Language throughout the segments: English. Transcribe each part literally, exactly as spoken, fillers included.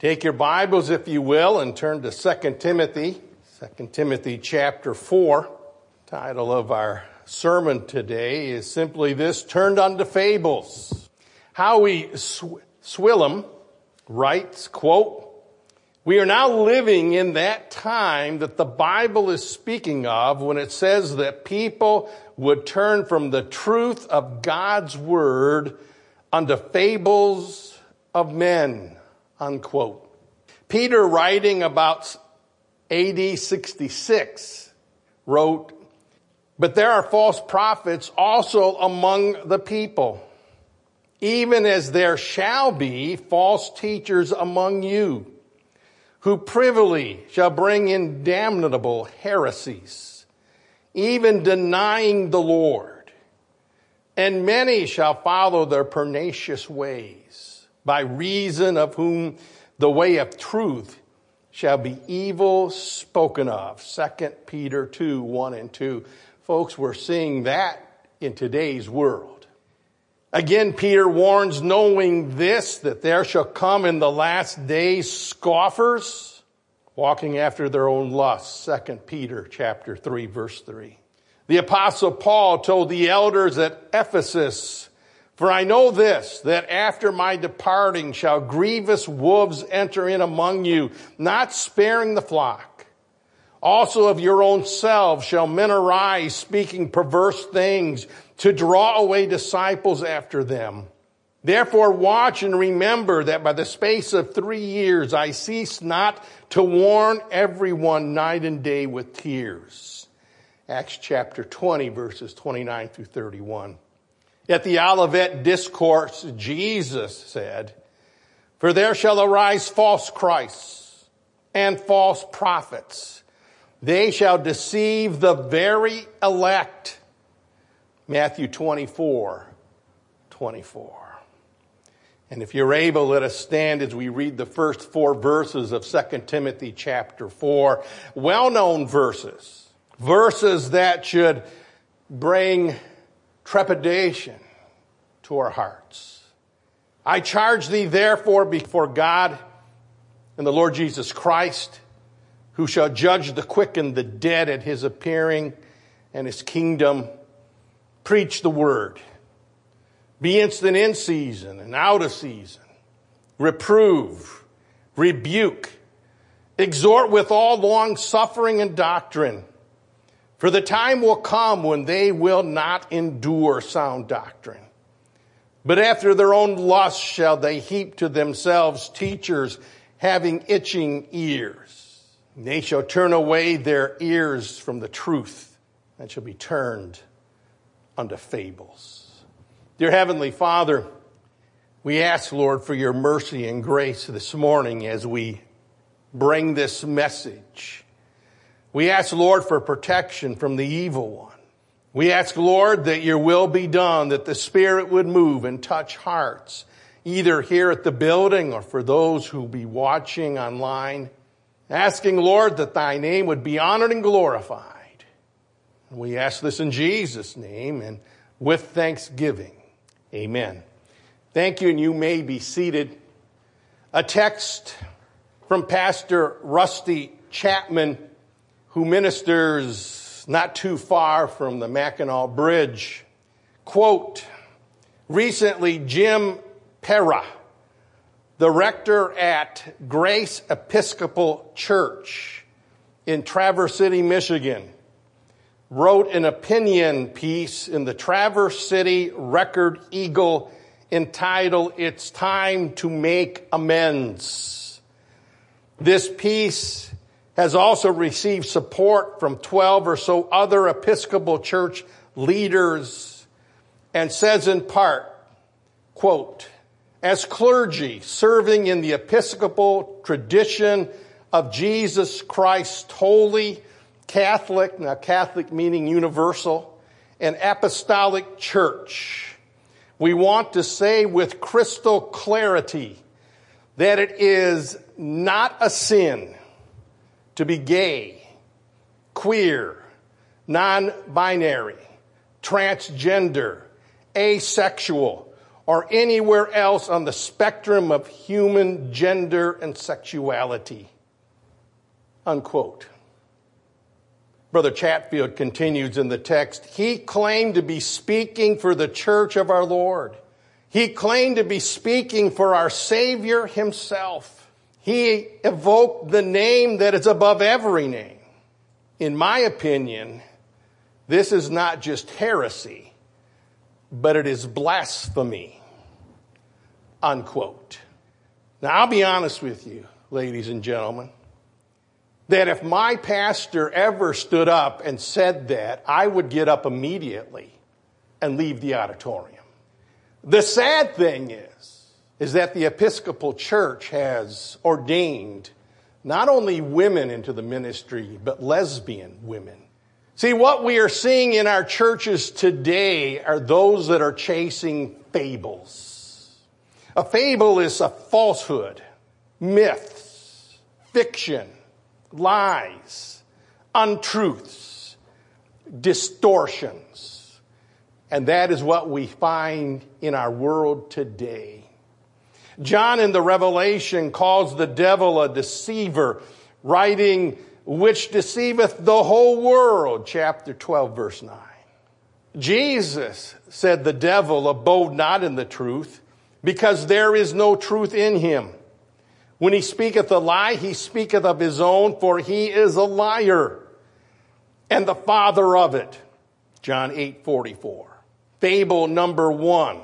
Take your Bibles, if you will, and turn to Second Timothy. Second Timothy chapter four. Title of our sermon today is simply this: Turned unto Fables. Howie Sw- Swillam writes, quote, "We are now living in that time that the Bible is speaking of when it says that people would turn from the truth of God's word unto fables of men," unquote. Peter, writing about A D sixty-six, wrote, "But there are false prophets also among the people, even as there shall be false teachers among you, who privily shall bring in damnable heresies, even denying the Lord. And many shall follow their pernicious ways, by reason of whom the way of truth shall be evil spoken of." Second Peter two, one and two. Folks, we're seeing that in today's world. Again, Peter warns, knowing this, that there shall come in the last days scoffers, walking after their own lusts. Second Peter chapter three, verse three. The apostle Paul told the elders at Ephesus, "For I know this, that after my departing shall grievous wolves enter in among you, not sparing the flock. Also of your own selves shall men arise, speaking perverse things, to draw away disciples after them. Therefore watch and remember that by the space of three years I cease not to warn everyone night and day with tears." Acts chapter twenty, verses twenty-nine through thirty-one. At the Olivet Discourse, Jesus said, "For there shall arise false Christs and false prophets. They shall deceive the very elect." Matthew twenty-four, twenty-four. And if you're able, let us stand as we read the first four verses of Second Timothy chapter four. Well-known verses. Verses that should bring trepidation to our hearts. "I charge thee therefore before God and the Lord Jesus Christ, who shall judge the quick and the dead at his appearing and his kingdom, preach the word. Be instant in season and out of season. Reprove, rebuke, exhort with all long suffering and doctrine. For the time will come when they will not endure sound doctrine, but after their own lust shall they heap to themselves teachers having itching ears. And they shall turn away their ears from the truth and shall be turned unto fables." Dear Heavenly Father, we ask, Lord, for your mercy and grace this morning as we bring this message. We ask, Lord, for protection from the evil one. We ask, Lord, that your will be done, that the Spirit would move and touch hearts, either here at the building or for those who will be watching online. Asking, Lord, that thy name would be honored and glorified. And we ask this in Jesus' name and with thanksgiving. Amen. Thank you, and you may be seated. A text from Pastor Rusty Chapman, who ministers not too far from the Mackinac Bridge. Quote, "Recently, Jim Pera, the rector at Grace Episcopal Church in Traverse City, Michigan, wrote an opinion piece in the Traverse City Record Eagle entitled, 'It's Time to Make Amends.' This piece has also received support from twelve or so other Episcopal church leaders and says in part, quote, 'As clergy serving in the Episcopal tradition of Jesus Christ Holy, Catholic,' now Catholic meaning universal, and Apostolic Church, we want to say with crystal clarity that it is not a sin to be gay, queer, non-binary, transgender, asexual, or anywhere else on the spectrum of human gender and sexuality. Unquote. Brother Chatfield continues in the text, he claimed to be speaking for the church of our Lord. He claimed to be speaking for our Savior himself. He evoked the name that is above every name. In my opinion, this is not just heresy, but it is blasphemy. Unquote. Now, I'll be honest with you, ladies and gentlemen, that if my pastor ever stood up and said that, I would get up immediately and leave the auditorium. The sad thing is, is that the Episcopal Church has ordained not only women into the ministry, but lesbian women. See, what we are seeing in our churches today are those that are chasing fables. A fable is a falsehood, myths, fiction, lies, untruths, distortions. And that is what we find in our world today. John in the Revelation calls the devil a deceiver, writing, which deceiveth the whole world, chapter twelve, verse nine. Jesus said the devil abode not in the truth, because there is no truth in him. When he speaketh a lie, he speaketh of his own, for he is a liar, and the father of it. John eight forty-four. Fable number one.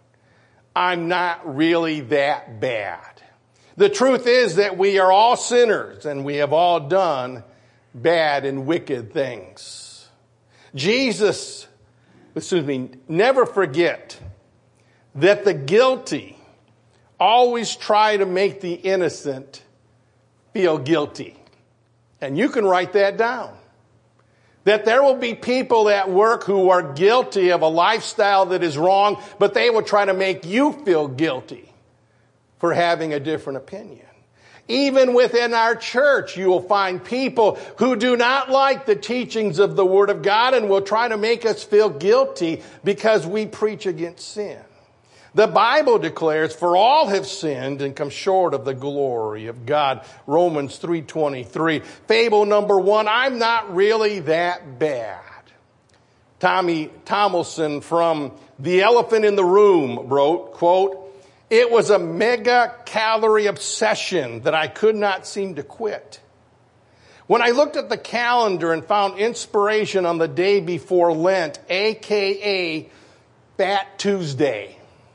I'm not really that bad. The truth is that we are all sinners, and we have all done bad and wicked things. Jesus, excuse me, never forget that the guilty always try to make the innocent feel guilty. And you can write that down. That there will be people at work who are guilty of a lifestyle that is wrong, but they will try to make you feel guilty for having a different opinion. Even within our church, you will find people who do not like the teachings of the Word of God and will try to make us feel guilty because we preach against sin. The Bible declares, for all have sinned and come short of the glory of God. Romans three twenty-three. Fable number one, I'm not really that bad. Tommy Tomlinson from The Elephant in the Room wrote, quote, it was a mega calorie obsession that I could not seem to quit. When I looked at the calendar and found inspiration on the day before Lent, a k a. Fat Tuesday,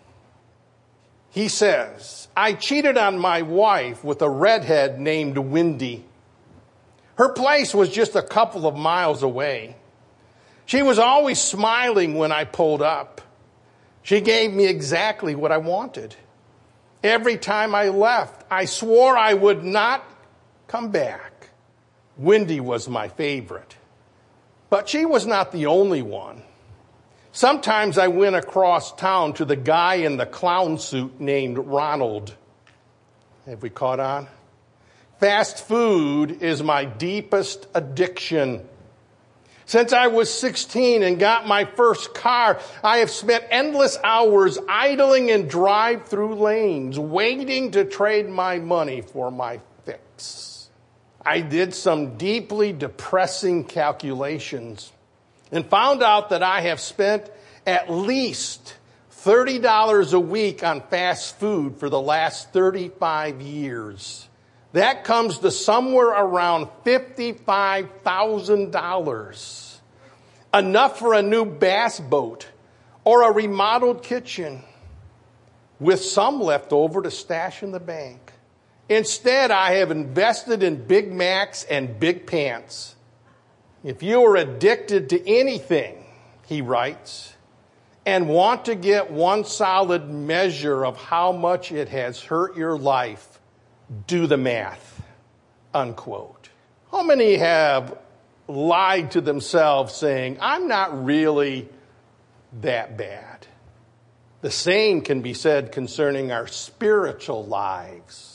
he says, I cheated on my wife with a redhead named Wendy. Her place was just a couple of miles away. She was always smiling when I pulled up. She gave me exactly what I wanted. Every time I left, I swore I would not come back. Wendy was my favorite. But she was not the only one. Sometimes I went across town to the guy in the clown suit named Ronald. Have we caught on? Fast food is my deepest addiction. Since I was sixteen and got my first car, I have spent endless hours idling in drive-through lanes, waiting to trade my money for my fix. I did some deeply depressing calculations and found out that I have spent at least thirty dollars a week on fast food for the last thirty-five years. That comes to somewhere around fifty-five thousand dollars. Enough for a new bass boat or a remodeled kitchen, with some left over to stash in the bank. Instead, I have invested in Big Macs and big pants. If you are addicted to anything, he writes, and want to get one solid measure of how much it has hurt your life, do the math, unquote. How many have lied to themselves saying, I'm not really that bad? The same can be said concerning our spiritual lives.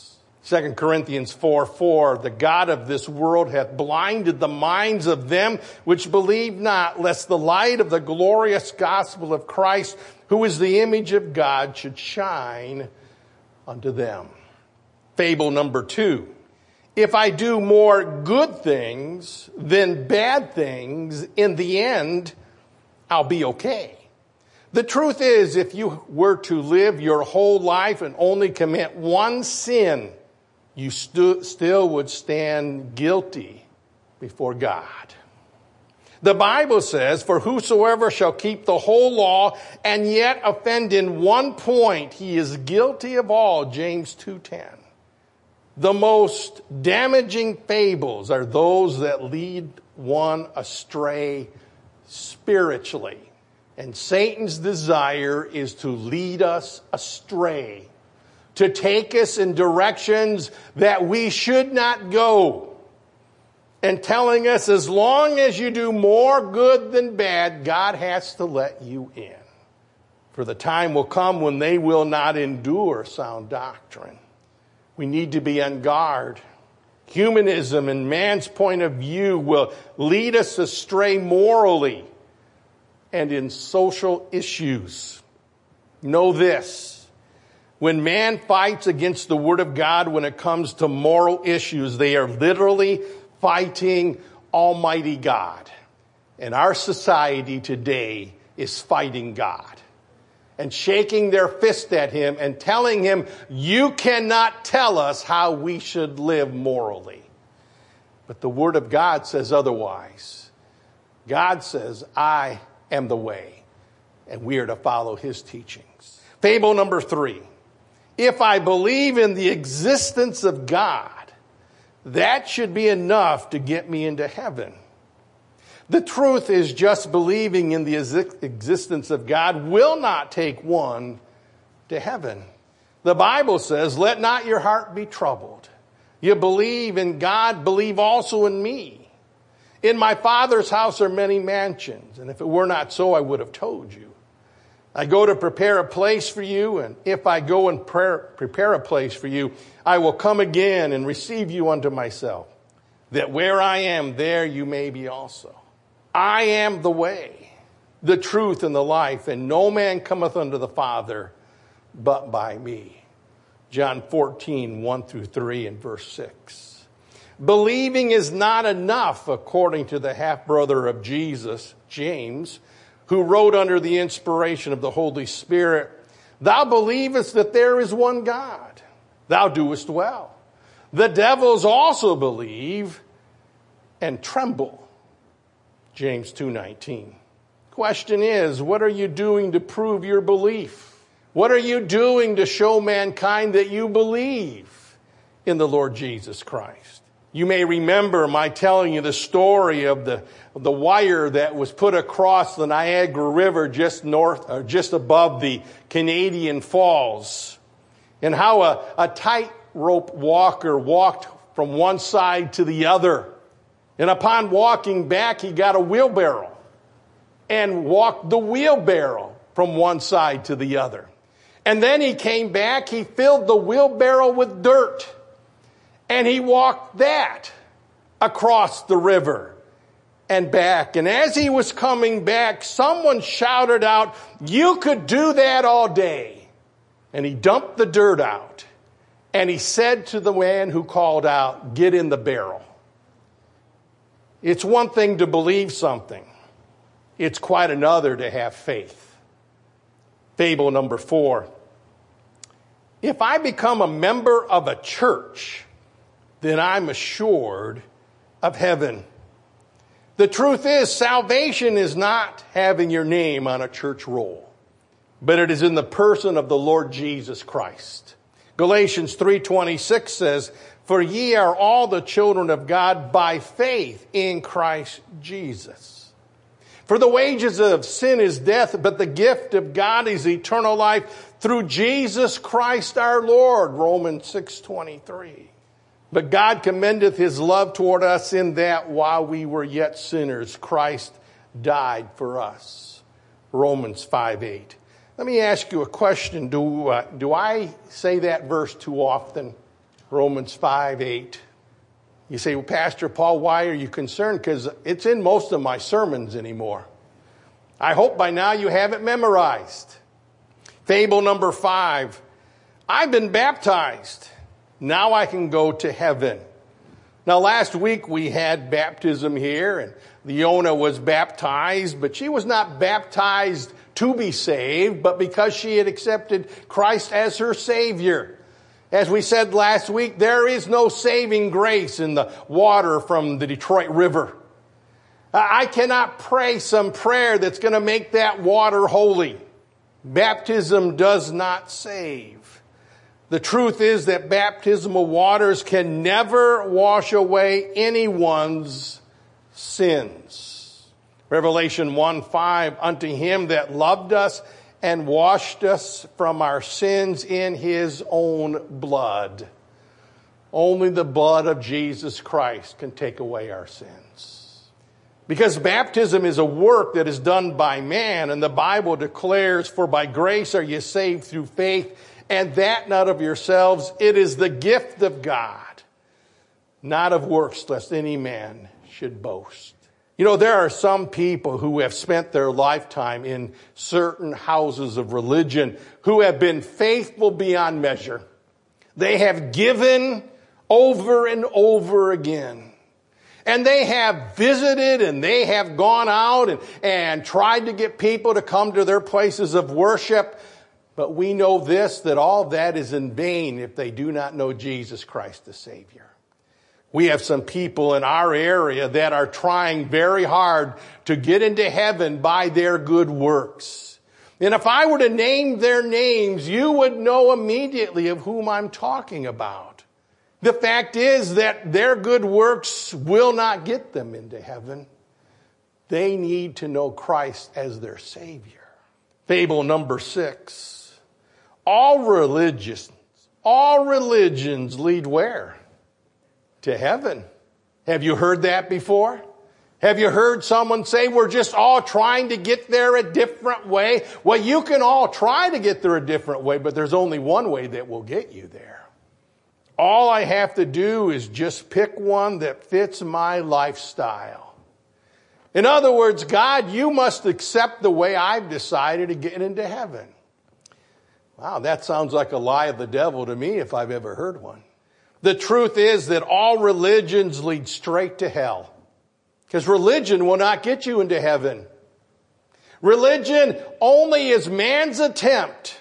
Second Corinthians four four, the God of this world hath blinded the minds of them which believe not, lest the light of the glorious gospel of Christ, who is the image of God, should shine unto them. Fable number two. If I do more good things than bad things, in the end, I'll be okay. The truth is, if you were to live your whole life and only commit one sin, you stu- still would stand guilty before God. The Bible says, for whosoever shall keep the whole law and yet offend in one point, he is guilty of all, James two ten. The most damaging fables are those that lead one astray spiritually. And Satan's desire is to lead us astray, to take us in directions that we should not go, and telling us as long as you do more good than bad, God has to let you in. For the time will come when they will not endure sound doctrine. We need to be on guard. Humanism and man's point of view will lead us astray morally and in social issues. Know this. When man fights against the Word of God when it comes to moral issues, they are literally fighting Almighty God. And our society today is fighting God and shaking their fist at him and telling him, you cannot tell us how we should live morally. But the Word of God says otherwise. God says, I am the way, and we are to follow his teachings. Fable number three. If I believe in the existence of God, that should be enough to get me into heaven. The truth is, just believing in the existence of God will not take one to heaven. The Bible says, let not your heart be troubled. You believe in God, believe also in me. In my Father's house are many mansions, and if it were not so, I would have told you. I go to prepare a place for you, and if I go and prepare a place for you, I will come again and receive you unto myself, that where I am, there you may be also. I am the way, the truth, and the life, and no man cometh unto the Father but by me. John fourteen, one through three and verse six. Believing is not enough, according to the half-brother of Jesus, James, who wrote under the inspiration of the Holy Spirit, thou believest that there is one God. Thou doest well. The devils also believe and tremble. James two nineteen. Question is, what are you doing to prove your belief? What are you doing to show mankind that you believe in the Lord Jesus Christ? You may remember my telling you the story of the, of the wire that was put across the Niagara River just north, or just above the Canadian Falls, and how a, a tightrope walker walked from one side to the other. And upon walking back, he got a wheelbarrow and walked the wheelbarrow from one side to the other. And then he came back, he filled the wheelbarrow with dirt, and he walked that across the river and back. And as he was coming back, someone shouted out, you could do that all day. And he dumped the dirt out, and he said to the man who called out, get in the barrel. It's one thing to believe something. It's quite another to have faith. Fable number four. If I become a member of a church, then I'm assured of heaven. The truth is, salvation is not having your name on a church roll, but it is in the person of the Lord Jesus Christ. Galatians three twenty-six says, for ye are all the children of God by faith in Christ Jesus. For the wages of sin is death, but the gift of God is eternal life through Jesus Christ our Lord. Romans six twenty-three. But God commendeth his love toward us in that while we were yet sinners, Christ died for us. Romans five eight. Let me ask you a question. Do, uh, do I say that verse too often? Romans five eight. You say, well, Pastor Paul, why are you concerned? Because it's in most of my sermons anymore. I hope by now you have it memorized. Fable number five. I've been baptized. Now I can go to heaven. Now last week we had baptism here, and Leona was baptized, but she was not baptized to be saved, but because she had accepted Christ as her Savior. As we said last week, there is no saving grace in the water from the Detroit River. I cannot pray some prayer that's going to make that water holy. Baptism does not save. The truth is that baptismal waters can never wash away anyone's sins. Revelation one five, unto him that loved us and washed us from our sins in his own blood. Only the blood of Jesus Christ can take away our sins. Because baptism is a work that is done by man, and the Bible declares, for by grace are you saved through faith, and that not of yourselves, it is the gift of God, not of works, lest any man should boast. You know, there are some people who have spent their lifetime in certain houses of religion who have been faithful beyond measure. They have given over and over again. And they have visited and they have gone out and, and tried to get people to come to their places of worship. But we know this, that all that is in vain if they do not know Jesus Christ the Savior. We have some people in our area that are trying very hard to get into heaven by their good works. And if I were to name their names, you would know immediately of whom I'm talking about. The fact is that their good works will not get them into heaven. They need to know Christ as their Savior. Fable number six. All religions, all religions lead where? To heaven. Have you heard that before? Have you heard someone say we're just all trying to get there a different way? Well, you can all try to get there a different way, but there's only one way that will get you there. All I have to do is just pick one that fits my lifestyle. In other words, God, you must accept the way I've decided to get into heaven. Wow, that sounds like a lie of the devil to me if I've ever heard one. The truth is that all religions lead straight to hell. Because religion will not get you into heaven. Religion only is man's attempt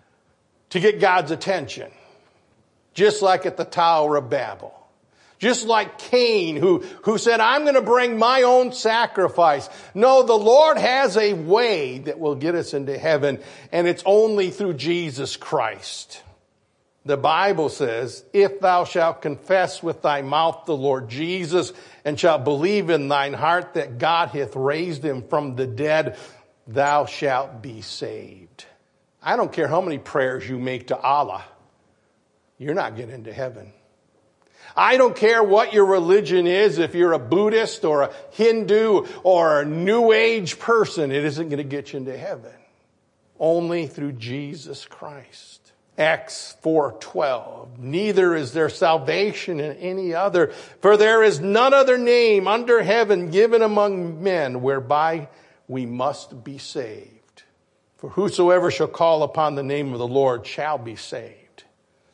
to get God's attention. Just like at the Tower of Babel. Just like Cain who, who said, I'm going to bring my own sacrifice. No, the Lord has a way that will get us into heaven, and it's only through Jesus Christ. The Bible says, if thou shalt confess with thy mouth the Lord Jesus, and shalt believe in thine heart that God hath raised him from the dead, thou shalt be saved. I don't care how many prayers you make to Allah. You're not getting into heaven. I don't care what your religion is, if you're a Buddhist or a Hindu or a New Age person, it isn't going to get you into heaven. Only through Jesus Christ. Acts four twelve. Neither is there salvation in any other, for there is none other name under heaven given among men whereby we must be saved. For whosoever shall call upon the name of the Lord shall be saved.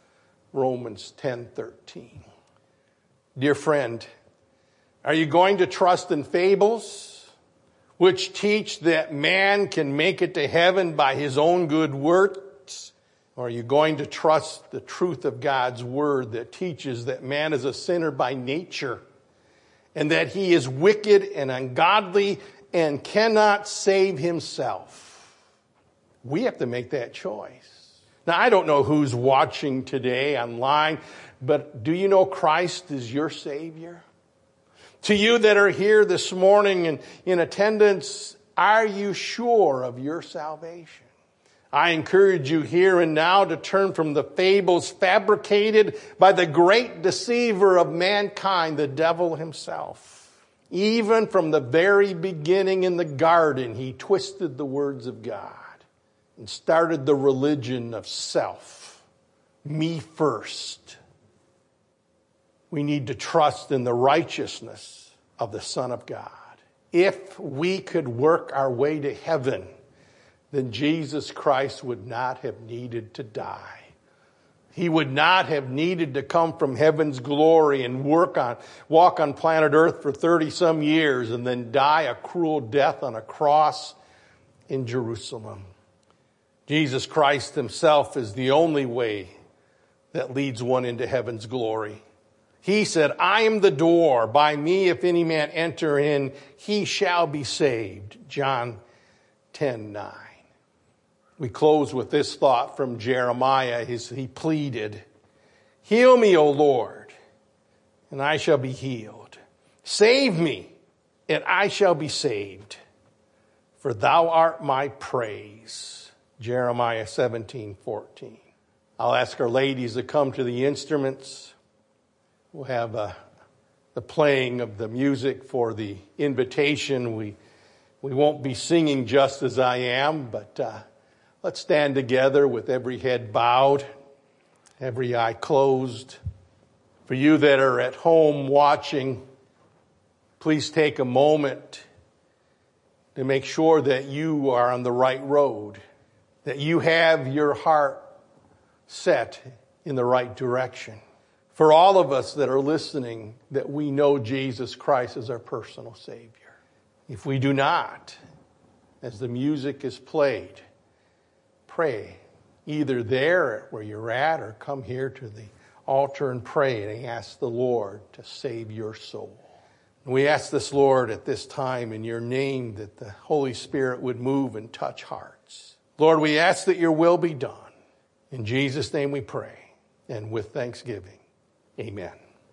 Romans ten thirteen. Dear friend, are you going to trust in fables which teach that man can make it to heaven by his own good works? Or are you going to trust the truth of God's word that teaches that man is a sinner by nature and that he is wicked and ungodly and cannot save himself? We have to make that choice. Now, I don't know who's watching today online, but do you know Christ is your Savior? To you that are here this morning and in attendance, are you sure of your salvation? I encourage you here and now to turn from the fables fabricated by the great deceiver of mankind, the devil himself. Even from the very beginning in the garden, he twisted the words of God and started the religion of self. Me first. We need to trust in the righteousness of the Son of God. If we could work our way to heaven, then Jesus Christ would not have needed to die. He would not have needed to come from heaven's glory and work on, walk on planet Earth for thirty some years and then die a cruel death on a cross in Jerusalem. Jesus Christ himself is the only way that leads one into heaven's glory. He said, I am the door. By me, if any man enter in, he shall be saved. John ten nine. We close with this thought from Jeremiah. He pleaded, heal me, O Lord, and I shall be healed. Save me, and I shall be saved. For thou art my praise. Jeremiah seventeen fourteen. I'll ask our ladies to come to the instruments. We'll have uh, the playing of the music for the invitation. We, we won't be singing Just As I Am, but uh, let's stand together with every head bowed, every eye closed. For you that are at home watching, please take a moment to make sure that you are on the right road, that you have your heart set in the right direction. For all of us that are listening, that we know Jesus Christ as our personal Savior. If we do not, as the music is played, pray either there where you're at or come here to the altar and pray and ask the Lord to save your soul. And we ask this, Lord, at this time in your name that the Holy Spirit would move and touch hearts. Lord, we ask that your will be done. In Jesus' name we pray, and with thanksgiving, amen.